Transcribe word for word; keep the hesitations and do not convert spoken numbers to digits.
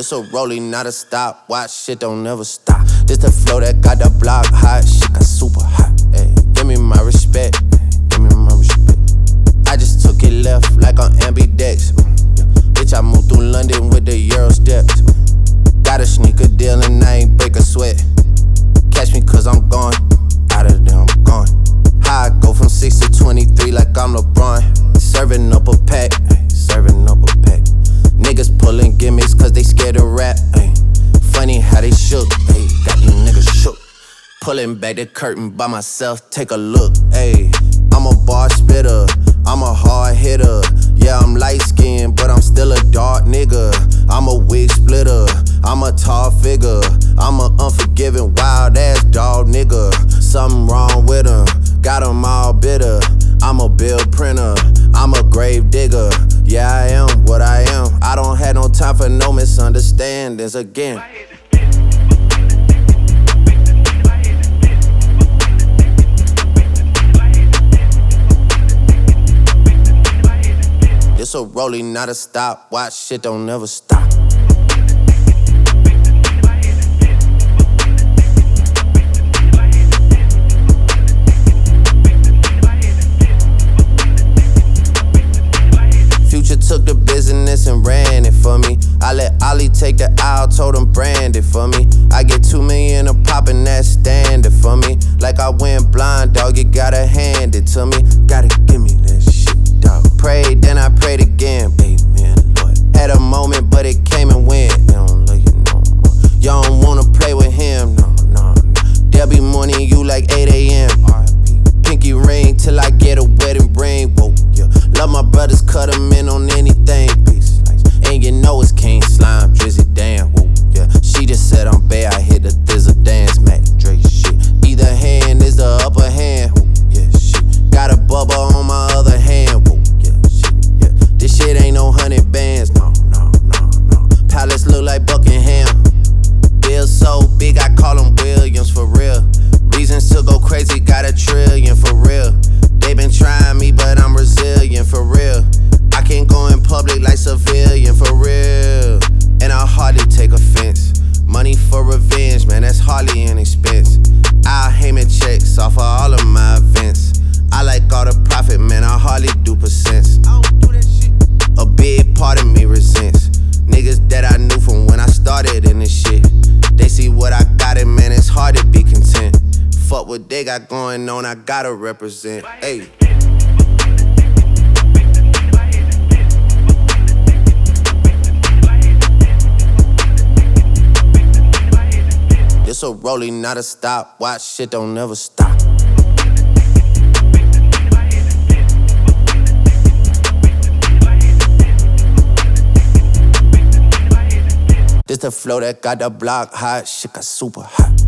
This a rolling, not a stop. Watch, shit don't never stop. This the flow that got the block hot. Shit got super hot. Ay, give me my respect. Give me my respect. I just took it left like on ambidex. Yeah. Bitch, I moved through London with the Euro steps. Got a sneaker deal and I ain't break a sweat. Catch me cause I'm gone. Out of there, I'm gone. How I go from six to twenty-three like I'm LeBron. Serving up a pack. Ay, serving up a pack. Niggas pulling gimmicks cause they scared to rap. Ay. Funny how they shook, ay. Got these niggas shook. Pulling back the curtain by myself, take a look. Ay. I'm a bar spitter, I'm a hard hitter. Yeah, I'm light skinned, but I'm still a dark nigga. I'm a wig splitter, I'm a tall figure. I'm a unforgiving, wild ass dog nigga. Something wrong with him, got him all bitter. I'm a bill printer, I'm a grave digger. Yeah, I am what I am. I don't have no time for no misunderstandings again. This a rolling, not a stop. Watch, shit don't never stop. Future took the business and ran it for me. I let Ollie take the aisle, told him brand it for me. I get two million a pop and that's standard for me. Like I went blind, dog, you gotta hand it to me. Gotta give me that shit, dog. Prayed, then I prayed again, baby, man, Lord. Had a moment, but it came and went. They don't love you no more. You don't wanna play with him, no, no, no. They'll be mourning you like eight a.m. R I P Pinky ring till I get a wedding ring, whoa, yeah. Love my brothers, cut them in on anything, peace. And you know it's King Slime, Drizzy, damn, whoa, yeah. She just said I'm bad, I hit the thizzle dance, Mac Dre, shit. Either hand is the upper hand, whoa, yeah, shit. Got a bubble on my other hand, whoa, yeah, shit, yeah. This shit ain't no hundred bands, no, no, no, no. Palace look like Buckingham. Bill so big, I call him Williams, for real. Reasons to go crazy, got a trillion, for real. They been trying me, but I'm resilient, for real. I can't go in public like civilian, for real. And I hardly take offense. Money for revenge, man, that's hardly an expense. I'll Heyman checks off of all of my events. I like all the profit, man, I hardly do percents. I don't do that shit. A big part of me resents niggas that I knew from when I started in this shit. They see what I got, and man, it's hard to be content. Fuck what they got going on, I gotta represent. Ayy. This a rolling, not a stop. Watch, shit don't never stop. This the flow that got the block hot. Shit got super hot.